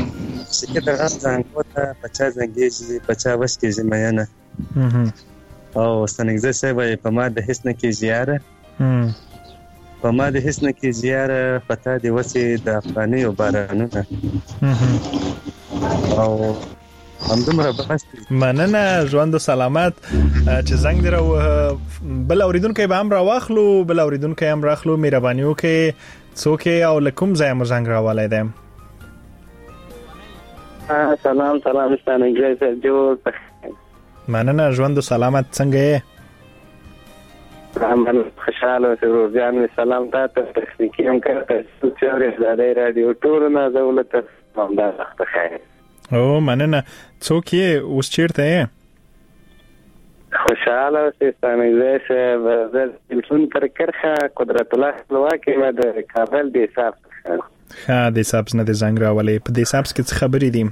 سکه درغه څنګه ته پچا زنګېږي پچا وس کې زمینه او ستنګزه صاحب په ما د هیڅ نه کې زیاره په ما د هیڅ نه کې زیاره پتا دی وسه د افغاني او بارانونه او همدومره بس مننه ژوند سلامت چې زنګ درو بل اوریدونکو به هم را واخلو بل اوریدونکو هم راخلو مهرباني وکړئ څوک او لکم ځای مو زنګ راوالای دی سلام سلام ستانګزه صاحب جوړ مننه ژوند سلامت څنګه یې من خوشاله ورور جان سلام تاسو تخنیکی هم کړه چې اورئ رادیو ټول نه دولت هم دا وخت خیر او مننه څوک یې اوس چیرته یې خوشاله ستانګزه صاحب زه تلیفون پر کرخه قدرت الله خپلواکي مې د کابل د حساب ها د حساب نه د زنګ راولې په د حساب کې څه خبرې دي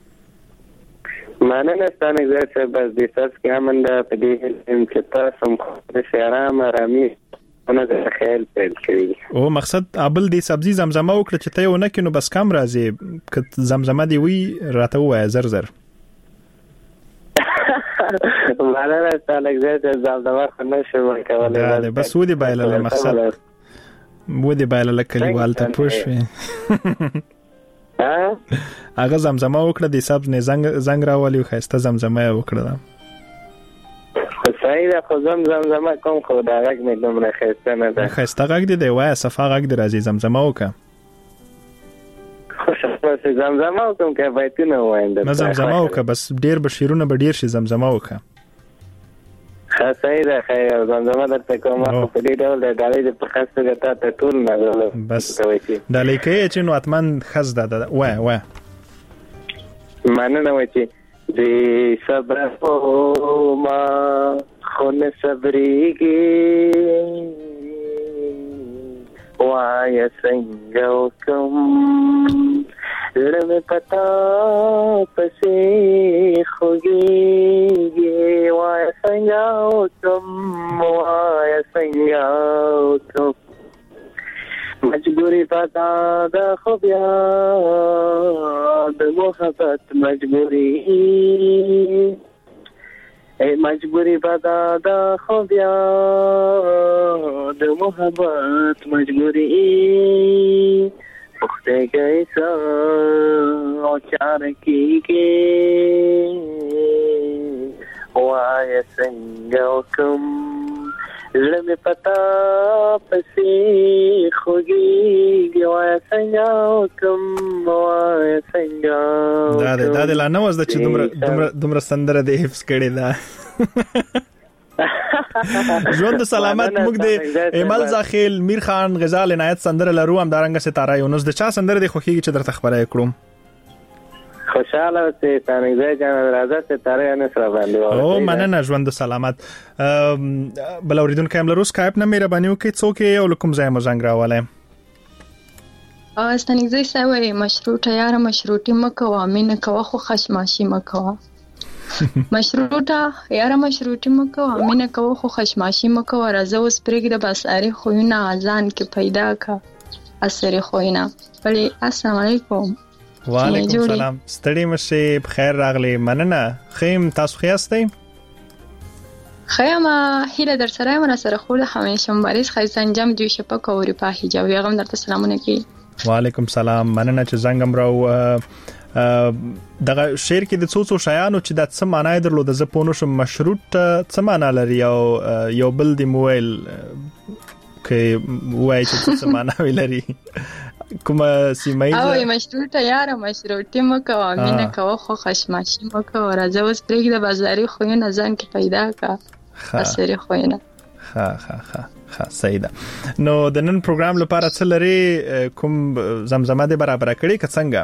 مننه ستانګزه صاحب بس د حساب کې امنده په دې چې تاسو هم د شهرام رامي انا د خیال پیل کړی او مقصد ابل دی سبزی زمزمه وکړه چې ته یو نه کینو بس کم راځي ک زمزمه دی وی راته وای زر زر مننه ستانګزه زمزمه خنه شو کولای بس ودی بایله مقصد ودی بایله کلیوال ته پوښوي هغه زمزمه وکړه د حساب نه زنګ زنګ راولي خسته زمزمه وکړه صحیح ده خو زمزمه کوم خو دا غږ مې دومره خسته نه ده خسته غږ دی وای صفه غږ دی راځي زمزمه وکړه خو څه زمزمه کوم کې بایتونه وایم نه زمزمه وکړه بس ډیر بشیرونه به ډیر شي زمزمه وکړه صحیح ده خیر زمزمه درته کوم په دې ډول د ډالۍ د پخاسته ته ته ټول نه بس ډالۍ کې چې نو اتمن خز ده وای وای مننه وای چې د صبر او ما خون صبرېږي وای څنګه وکم زړه مې پتا پسې خوږېږي وای څنګه وکم وای څنګه وکم مجبوری پتا د خو بیا د محبت مجبوری ای مجبوری پتا د خو بیا د محبت مجبوری پخته کیسا او چار کی کے وای څنګه وکم زړه مې پتا پسې خوږېږي وای څنګه وکم وای څنګه دا دا د لا نه وځ چې دومره دومره دومره سندره د حفظ کړي دا ژوند سلامت موږ د ایمل زاخیل میر خان غزال عنایت سندره لرو هم دارنګ ستاره یونس د چا سندره د خوخیږي چې درته خبره کړم خوشاله اوسې ستانګزه جان راځه ستاره یونس را باندې او مننه ژوند سلامت بل اوریدونکو هم لرو سکایپ نه مهرباني وکړئ څوک یو لکم ځای مو زنګ راولای ستانګزه سوي مشروطه یار مشروطي مکو امینه کوه خو خشماشي مکو مشروطه یار مشروطي مکو امینه کوه خو خشماشي مکو راځه اوس پرګ د باساري خوونه اذان کې پیدا کا اثر خوینه بلی السلام علیکم وعلیکم السلام ستړي مشه بخیر راغلی مننه خیم تاسو خیاستئ خیمه هیله در سره مر سره خو له همیشه مبارز خیسان جام جو شپه کوری په حجاب یغم درته سلامونه کی وعلیکم سلام مننه چې زنګم راو دغه شعر کې د څو څو شیانو چې د څه معنی درلود ز پونو شم مشروط څه معنی لري او یو بل دی موبایل کې وای چې څه معنی لري کومه سیمایي او مشروطه یاره مشروطي مکو امینه کوه خو خشماشي مکو راځه اوس پرېږ د بازاري خوونه ځان کې پیدا کا اثر خوونه ها ها ها ها صحیح ده نو د نن پروګرام لپاره څه لري کوم زمزمه دې برابر کړی که څنګه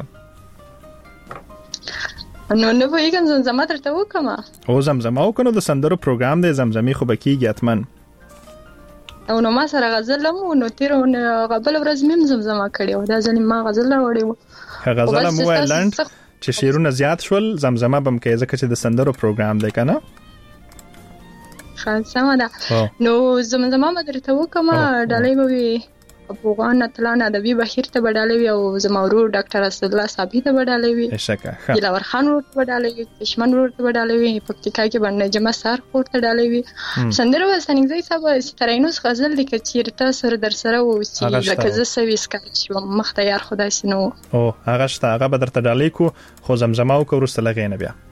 نو نو وایګم زمزمه درته وکم او زمزمه وکړو د سندرو پروګرام دې زمزمي خو بکیږي اتمن او نو ما سره غزل مو نو تیر او قبل ورځ مم زمزمه کړی او دا ځنې ما غزل راوړی و غزل مو لاند چې شیرونه زیات شول زمزمه بم کې ځکه چې د سندرو پروګرام دی کنه خاصه ده نو زمزمه ما درته وکم ډالۍ به افغان اتلان ادبي بهیر ته بداله وي او زما ورور ډاکټر اسد الله صاحب ته بداله وي شکه دلاور خان ورور ته بداله وي کشمن ورور ته بداله وي پکتیکا کې باندې جمع سار خور ته بداله وي سندره وسنګ صاحب سترینوس غزل لیک چیرته سر در سره و چې لکه ز سويس کار شو مختیار خدای سينو او هغه شته هغه بدرته ډالې کو خو زمزمه او ورسته لغې نه بیا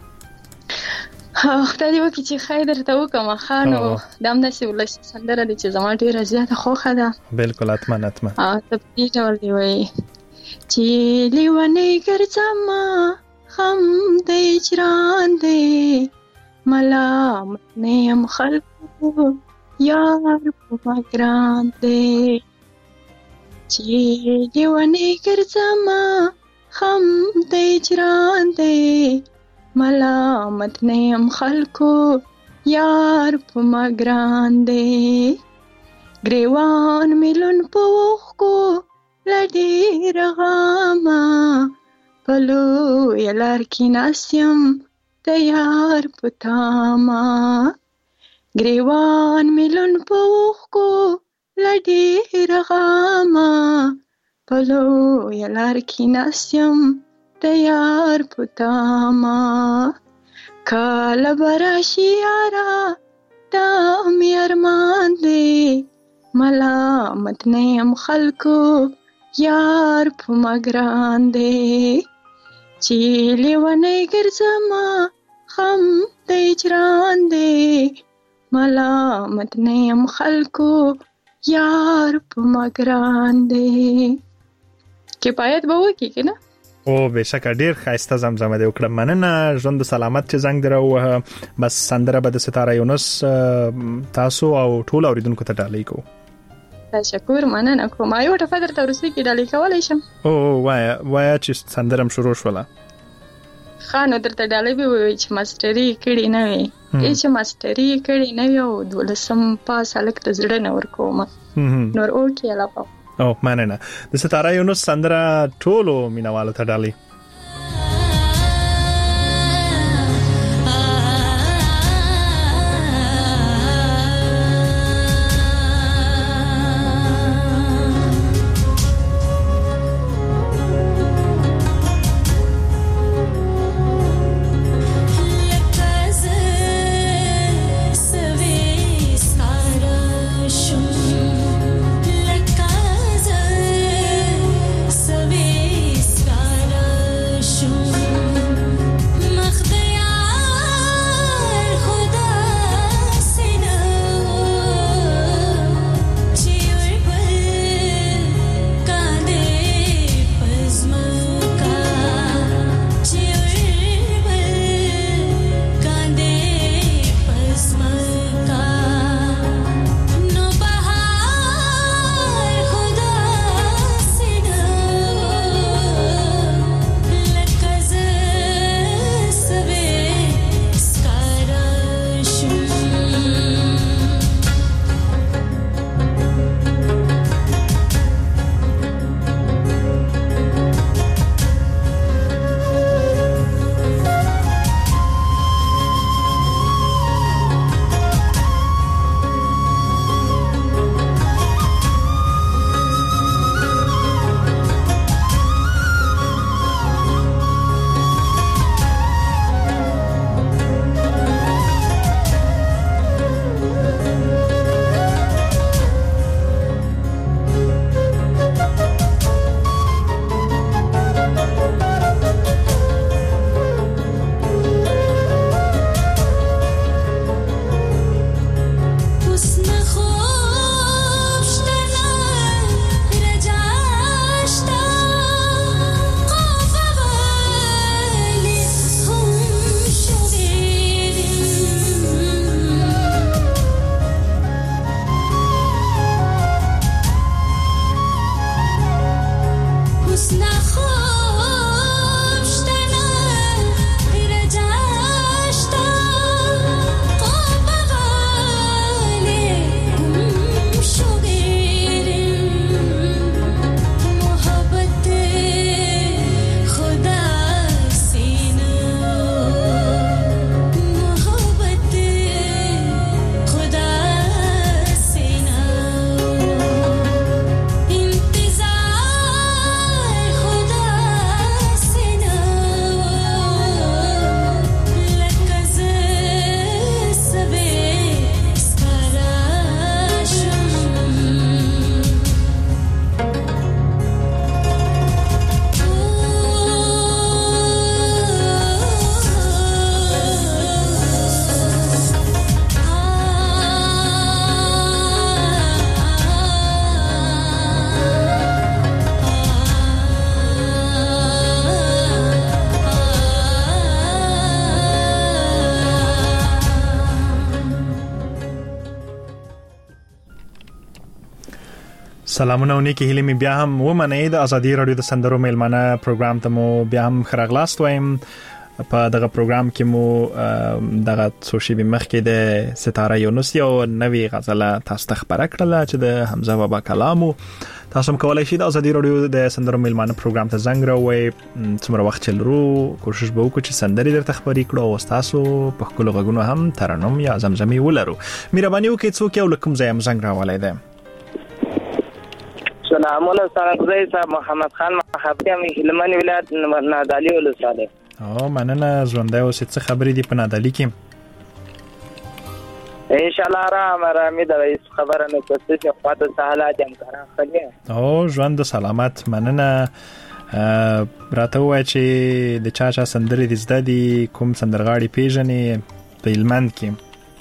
خدای دې وکړي چې خیر درته وکم خانو دام داسې ولسی سندره دي چې زما ډیره زیاته خوښه ده بالکل اتمن اتمن ا ته دې ډول دی وای چې لیونې ګرځم خم دې چران دې ملامت نه ام خلکو یار په ګران دې چې لیونې ګرځم خم دې چران دې ملامت نیم خلکو یار په ما ګران دی ګریوان ملون په وښکو لډې رغاما پلو یلار کې ناسیم تیار په تاما ګریوان ملون په وښکو لډې رغاما پلو یلار کې ناسیم تیار پتاما کالا براشی یارا دامی ارمان دے ملامت نیم خلکو یار پا مگران دے چیلی ونی گرزما خم دے جران دے ملامت نیم خلکو یار پا مگران دے کفایت بہو کی که نا او بشک ډیر خاسته زمزمه دی وکړه مننه ژوند سلامت چې زنګ درو بس سندره به د ستاره یونس تاسو او ټول اوریدونکو ته ډالۍ کو تشکر مننه کوم یو ټفه درته ورسې کې ډالۍ کولای شم او وای وای چې سندرم شروع شوله خانو درته ډالۍ به وي چې ماستری کړي نه وي چې ماستری کړي نه وي او دولسم پاس الک د زړه نه ورکوم نور او کې علاوه او مننه د ستاره یونس سندره ټولو مینوالو ته ډالۍ Love سلامونه او نیکی هیله می بیا هم ومنئ د ازادي رادیو د سندرو میلمانه پروګرام ته مو بیا هم خراغلاست وایم. په دغه پروګرام کې مو دغه سوشي به مخ کې د ستاره یونس یو نوې غزله تاسو ته خبره کړله چې د حمزه بابا کلامو. تاسو هم کولای شئ د ازادي رادیو د سندرو میلمانه پروګرام ته زنګ راوړئ. څومره وخت چلرو کوشش به وکړو چې سندري درته خبرې کړو او تاسو په خپل غږونو هم ترنم یا زمزمي ولرو. مهرباني وکړئ څوک یو لکم ځای هم زنګ راولای دی. سلامونه سره صاحب محمد خان محبتي ام هلمند ولایت نادعلي ولسواله. او مننه ژوندۍ اوسې. څه خبرې دي په نادعلي کې؟ ان شاء الله را مرامي د رئیس خبره نه کوي چې خاطر سہالات هم کاران خلیا. او ژوند سلامت. مننه. راته وای چې د چا چا سندرې د زده دي، کوم سندرغاړي پیژنې په هلمند کې؟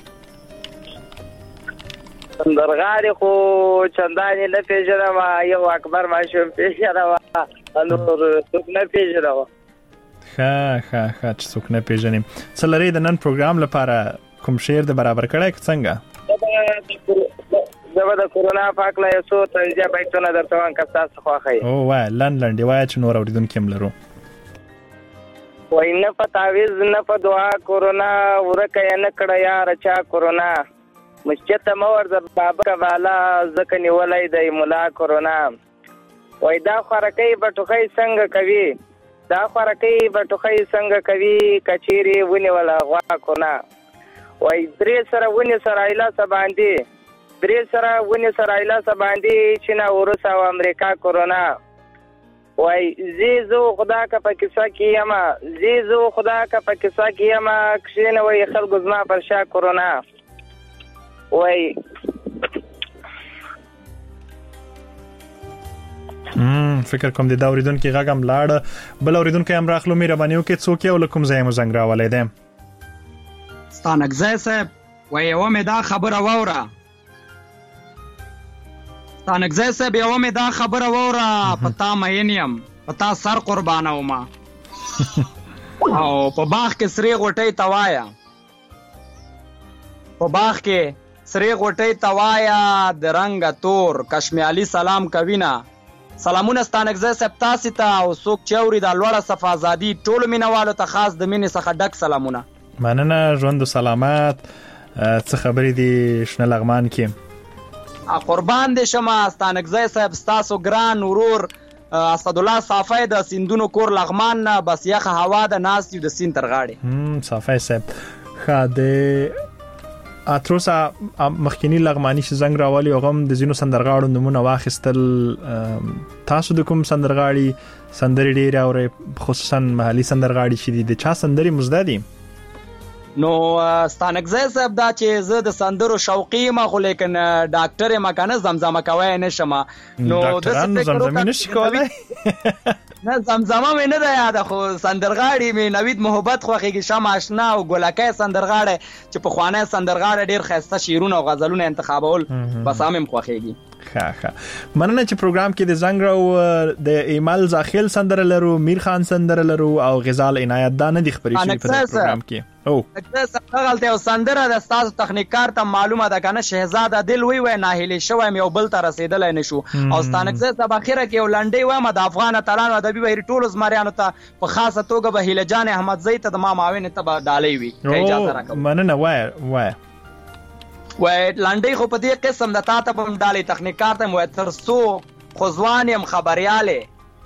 سندرغاړي خو چندانې نه پیژنم، یو اکبر ماشوم پیژنم، نور څوک نه پیژنم. ښه ښه ښه چې څوک نه پیژنې. څه لرې د نن پروګرام لپاره کوم شعر د برابر کړی که څنګه؟ زه به د کورونا په هکله یو څو طنزیه بیتونه درته وایم که ستاسو خوښه وي. او وایه لنډ لنډ یې وایه چې نور اورېدونکي هم لرو. وایي نه په تعویض نه په دعا کورونا، ورکه یې نه کړه یاره چا کورونا، مسجد ته مه ورځه بابکه بالا ځکه نیولی دی ملا کورونا. وایي دا خوارکۍ بټوخۍ څنګه کوي، دا خوارکۍ بټوخۍ څنګه کوي، کچېرې ونیوله غوا کورونا. وایي درې سره ونې سره ایلاسه باندې، درې سره ونې سره ایلاسه باندې، چین او روس او امریکا کورونا. وایي زی زو خدا که په کیسه کې یمه، زی زو خدا که په کیسه کې یمه، کښېنوئ خلکو زما پر شا کورونا. وایي ام فکر کوم د دا اوریدونکو غږ هم لاړ. بل اوریدونکو هم راخلو. مهرباني وکړئ څوک یو لکم ځای مو زنګ راولی دی؟ ستانکزی صاحب وایي یوه مې دا خبره واوره، ستانکزی صاحب یوه مې دا خبره واوره، په تا مین یم په تا سر قربانومه، او په باغ کې سرې غوټۍ ته وایه، په باغ کې سرې غوټۍ ته وایه، د رنګه تور کشمیالي سلام کوینه. سلامونه ستانکزی صاحب تاسې ته او څوک چې اوري دا لوړه صفه ازادي ټولو مینهوالو ته خاص د مینې څخه ډک سلامونه. مننه ژوند سلامت. څه خبرې دي شنه لغمان کې؟ قربان دې شمه ستانکزی صاحب ستاسو ګران ورور اسدالله صافی د سیندونو کور لغمان نه، بس یخه هوا ده ناست یو د سیند تر غاړې. صافی صاحب ښه د اتروسا مخکینی لغمانی چې زنګ راوالي او هم د زینو سندرغاړو نمونه واخیستل. تاسو د کوم سندرغاړي سندرې ډېرې اورئ، خصوصا محلي سندرغاړي چې دي، د چا سندرې مزده دي؟ نو ستانکزی صاحب دا چې زه د سندرو شوقي یم، خو لیکن ډاکټر یم که نه زمزمه کوی نه شم. نو ډاکټران زمزمې نشي کولی؟ نه زمزمه مې نه ده یاده، خو سندرغاړي مې نوید محبت خوښېږي، شم اشنا او ګلکۍ سندرغاړی چې پخوانی سندرغاړی ډېر ښایسته شعرونه او غزلونه انتخابول، بس هم هم خوښېږي. ښه ښه مننه چې پروګرام کې د زنګ راو. د ایمل زاخیل سندره لرو، میر خان سندره لرو او غزال عنایت دا نه دي خبرې شوي په دې پروګرام کې. او دغلته یو سندره د ستاسو تخنیکار ته معلومه ده که نه، شهزاده دل وی وی ناهیلې شوی یم یو بل ته رسېدلی نه شو. او ستانکزی صاحب اخره کې یو لنډۍ وایم د افغان اتلانو ادبي بهیر ټولو زمریانو ته، په خاصه توګه به هیله جان احمدزی ته د ما معاونې ته به ډالۍ وي. اجازه راکوه. مننه. وایه وایه وای لنډۍ خو په دې قسم د تا ته به هم ډالۍ تخنیکار ته وای تر څو خو ځوان یم خبریالې،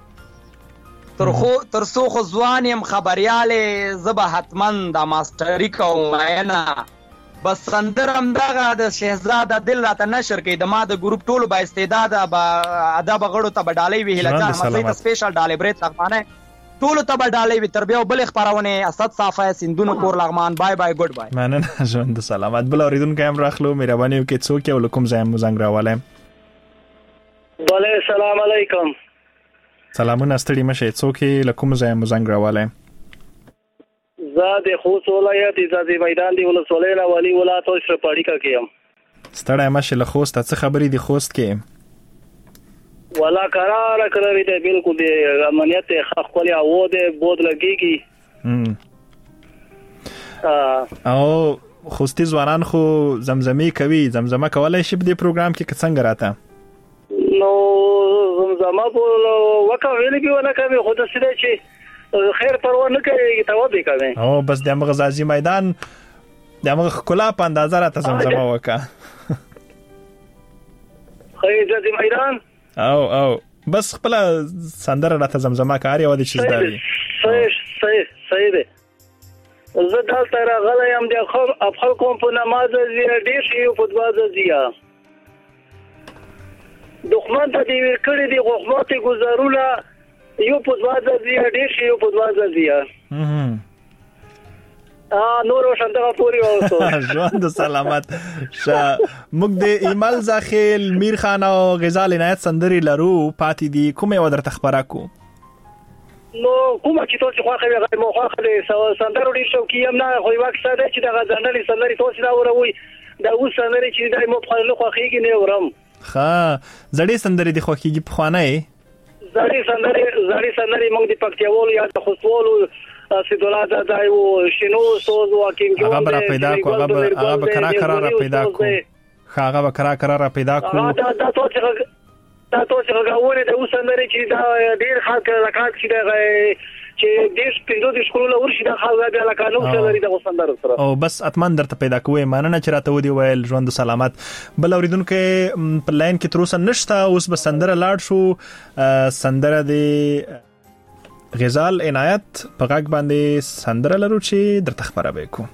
تر څو خو ځوان یم خبریالې، زه به حتما دا ماسټري کوم میینه. بس سندره همدغه د شهزاده دل راته نشر کوي، د ما د ګروپ ټولو با استعداده ادب غړو ته به ډالۍ وي، هیله جان احمدزی ته سپیشل ډالۍ برید لغمانی ټولو ته به ډالۍ وي. تر بیا او بلې خپرونې اسد صافی سیندونو کور لغمان. بای بای ګډ بای. مننه ژوند سلامت. بل اورېدونکی هم راخلو. مهرباني وکړئ څوک یو له کوم ځای مو زنګ راولی؟ بله سلام علیکم. سلامونه ستړي مشئ. څوک یې له کوم ځای مو زنګ راولی؟ زه د خوست ولایت عزازي میدان دی ولسوالۍ نه والي ولایت اشرف اړیکه کې یم. ستړی مشئ له خوسته. څه خبرې دي خوست کې؟ ولا قرار کړی دی، بالکل دی امنیت خپل هوا دی، بود لګیږي. او خوستي ځوانان خو زمزمې کوي، زمزمه کولای شي په دې پروګرام کې که څنګه راته؟ نو زمزمه په وکه ویلې به ونه کوي خو د سده چې خیر پروا نه کوي توبه کوي او بس د مغزازي میدان د مغ خلا په اندازه را ته زمزمه وکا خیر د میدان او او بس خپل سندره را ته زمزمه کاری و د چیز دی صحیح صحیح صحیح دی زه دلته راغلی یم د خپل کوم په نماز زیه ډیر شي په دواز زیه دښمن ته دی ورکړی دی غوښماتې گزارونه یو په دواز زیه ډیر شي یو په دواز زیه ا نور شندغه پوری اوسو ژوند سلامت ش موږ د ایمل زاخیل میر خان او غزال عنایت سندري لرو پاتې دي کومه ودر تخبره کو نو کومه چې تاسو خو خو غیر مو خو خو سندرو دي شو کیم نه خو وخت ساده چې د غزنلي سندري تاسو دا وروي دا اوس سندري چې دای مو په خپل خو خيږي نه ورم ها زړې سندري د خو خيږي په خوانه زړې سندري زړې سندري موږ د پکتیاوالو یا د خوستوالو سیدولا دا دایو شنو سوز واکیم جو هغه پیدا کو هغه هغه کرا کرا را پیدا کو هغه کرا کرا را پیدا کو دا دا تاسو دا تاسو غوونه د اوسندري چې دا ډیر خلک لکات چې دا چې دیش پینځو د شکولو ورشي دا خلک بیا لکانو سره د اوسندر سره او بس اتمن درته پیدا کوی ماننه چې راته ودی ویل ژوند سلامت بل اوریدونکو په لاین کې تر اوسه نشته اوس به سندره لاړ شو سندره دی غزال عنایت په غږ باندې سندره لرو چې درته خبره وکړو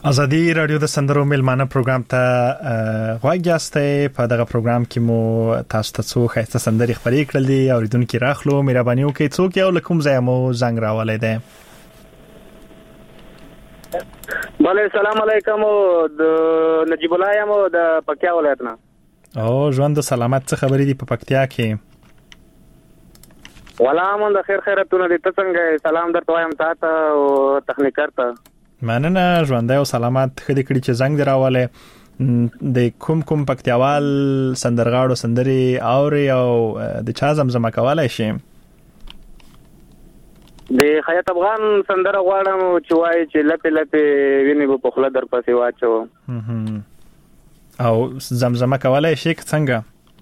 ازادي رادیو د سندرو ملمانه پروګرام ته غواړئ په دغه پروګرام کې مو تاسو ته څو خاصه سندري خبرې کړل دي اوریدونکو راخلو مهرباني وکړئ څوک یو لکم ځای مو زنګ راولای دی. بله السلام علیکم د نجیب الله یم د پکتیا ولایت نه. او ژوند سلامت څه خبرې دي په پکتیا کې؟ ولا مون د خیر خیرتونه دي ته څنګه سلام درته وایم تاسو او تخنیکر ته. مننه ژوندۍ او سلامت خدي کړي چې زنګ دراواله د کوم کوم پکتیاوال سندرغاړو سندري اوري او د چا زمزمه کولای شي؟ د حیات افغان سندره غواړم چې وایي چې لپې لپې ویني په خپل در پسې واچو او زمزمه کولای شي څنګه؟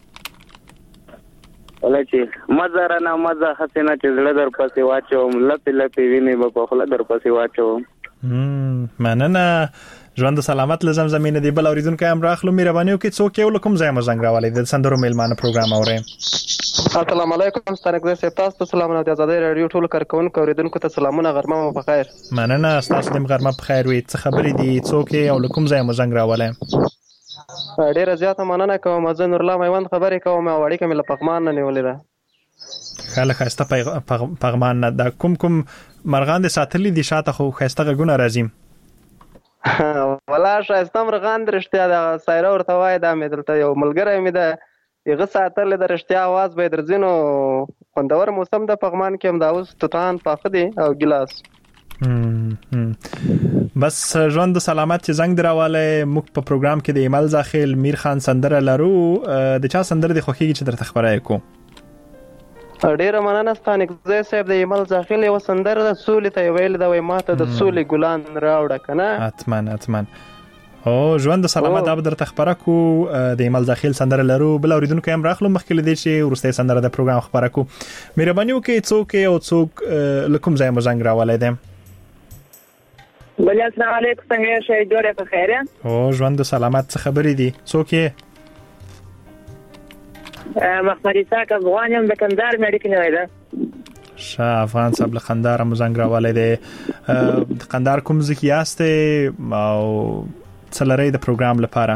ولای چې مزه رانه مزه حسینه چې زړه در پسې واچو لپې لپې ویني په خپل در پسې واچو. مننه ژوند سلامت لزم زمینه دی. بل اوریدونکو هم راخلو مهرباني وکړئ څوک یو لکم ځای مو زنګ راولای د سندرو میلمانه پروګرام اوري. السلام علیکم ستانک زه تاسو ته سلام او د آزادۍ رادیو ټول کارکونکو اوریدونکو ته سلامونه غرمه مو په خیر. مننه تاسو دې غرمه په خیر وي. څه خبرې دي څوک یو لکم ځای مو زنګ راولای؟ ډیره زیاته مننه کوم زه نور الله میوند خبرې کوم او اړیکه مې له پغمان نه نیولې ده. خاله خاسته پغمان نه دا کوم کوم مرغان د ساتلې دي شاته خو خاسته غونه راځي ولا شایسته مرغان درشتیا د سایره ورته وای دا مې دلته یو ملګری مې ده یغه ساتلې د رښتیا आवाज به درځینو خوندور موسم د پغمان کې هم دا اوس توتان پاخه دي او ګلاس بس ژوند سلامت چې زنګ دراواله موږ په پروګرام کې د ایمل زاخیل میر خان سندره لرو د چا سندره د خوخیږي چې درته خبره وکړو. ډیره مننه ستانک زه صاحب د ایمل زاخیل یو سندره د سولې ته ویل دا وای ماته د سولې ګلان راوړه کنه. اتمن اتمن او ژوند سلامت دا درته خبره کو د ایمل زاخیل سندره لرو. بل اوریدونکو هم راخلو مخکې لدی چې ورسته سندره د پروګرام خبره کو مهرباني وکړئ څوک او څوک لکم ځای مو زنګ راولای دی. بل السلام علیکم څنګه شې جوړه په خیر؟ او ژوند سلامت څه خبرې دي څوک یې؟ مخمدي صاحب افغانم د کندهار مې اړیکه نه ده. شاه افغان صاحب له کندهار مو زنګ راولای دی. د کندهار کوم ځکه یاسته او څلری د پروګرام لپاره؟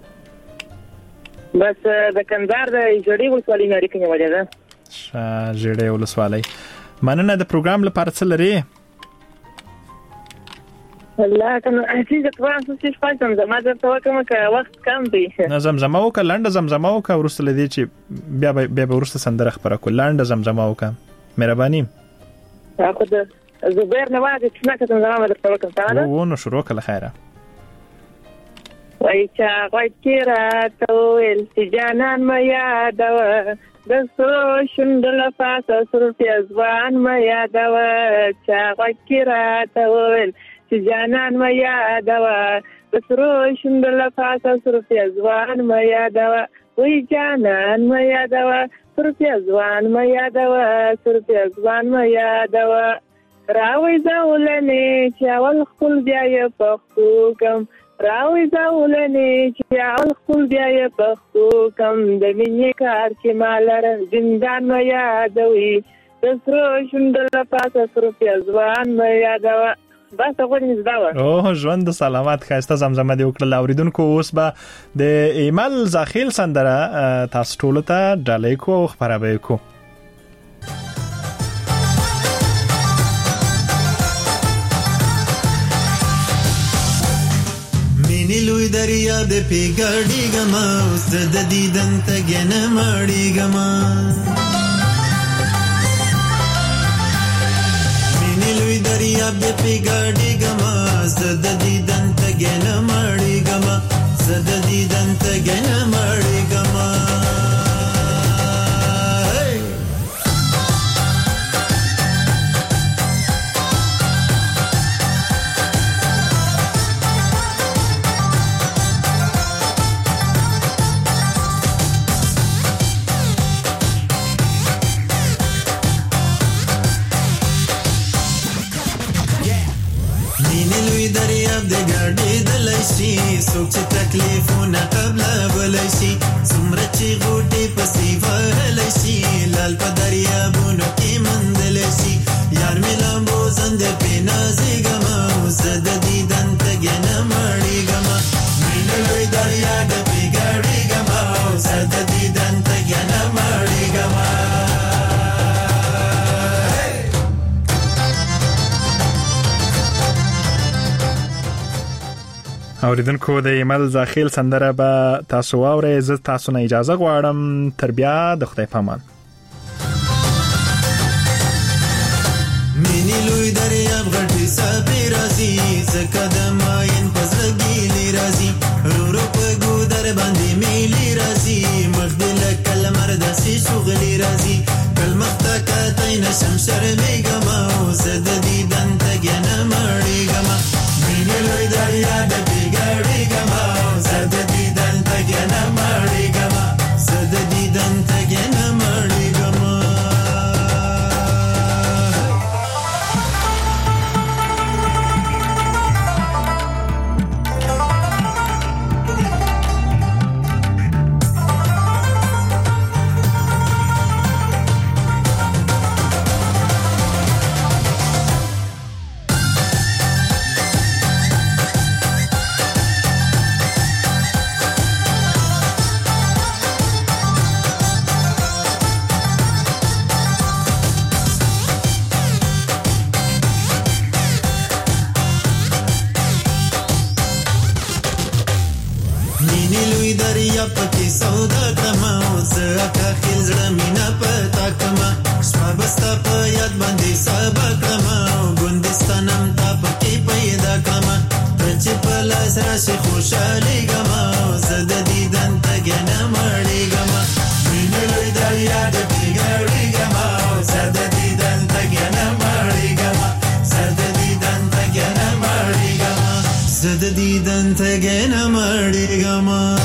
بس د کندهار د جوړي ولسوالۍ مې اړیکه نه ده. شاه جوړي ولسوالۍ مننه د پروګرام لپاره څلری الله کنه اسی د پروګرام څه څه پاتم زما درته وکم که وخت کم دی. نه زمزمه وک لنډه زمزمه وک ورسته لدی چې بیا بیا ورسته سندره خبره کول لنډه زمزمه وک مهرباني. اخو د زبیر نه واځي چې نه کتم زما درته وکم تعالی. وو نو شروع کله خیره. وای چا وای کیرا تول چې جانان ما یادوه د سرو شندل فاسه سر پیزوان ما یادوه چا وای کیرا تول چې جانان ما یادوه د سرو شندل فاسه سر پیزوان ما یادوه وای جانان ما یادوه سر پیزوان ما یادوه سر پیزوان ما یادوه راوي زولنې چې اول خپل بیا یې پښتو کم راوي زولنې چې اول خپل بیا یې پښتو کم د مینې کار چې مالر زندان ما یادوي د سرو شندل فاسه سر پیزوان ما یادوه. بس غوړې زداوه. او ژوند سلامت خاسته زمزمه دی وکړه اوریدونکو. اوس به د ایمل زاخیل سندره تاسو ټول ته ډالۍ کو او خبرې کو. مینې لوی دریا د پیګړې ګما اوس د دیدن ته ګنه ماړې ګما لوی دریا به پیګاډي ګما زد دیدن ته ګنه ماړي ګما زد دیدن ته ګنه ماړي ګما سوک چې تکلیفونه قبل بلشي سمره چې غوټي پسې ورلشي لال په دریابونو کې مندلشي یار مې لامبو زنده په نازګما زد دیدن ته ګنم دریا د پیګړې ګما زه د دیدن ته ګنه مړې ګما. اوریدونکو د ایمل زاخیل سندره به تاسو واورئ. زه تاسو نه اجازه غواړم. تر بیا د خدای په امان. مینې لوی دریاب غټې څپې راځي ځکه د ماین په زړه ګیلې راځي ورو ورو په ګودر باندې میلې راځي مخ دې لکه لمر داسې شغلې راځي کل مخ ته کتی نشم شرمېږمه زه د دیدن تږې نه مړېږمه. مینې لوی دریاب د پیګړېږمه زه د دیدن تږې نه مړېږمه زه د دیدن تږې نه مړېږمه. دریا پکې سودا کما زه کا خل زړه مینا پتا کما شپه بستا په یاد باندې سبا کما ګوندستانم تا پکې پیدا کما چې په لاس راشي خوشاله کما زه د دیدن تګ نه مړې کما. مینې لوی دریا د پیګړې کما زه د دیدن تګ نه مړې کما زه د دیدن تګ نه مړې کما زه د دیدن تګ نه مړې کما.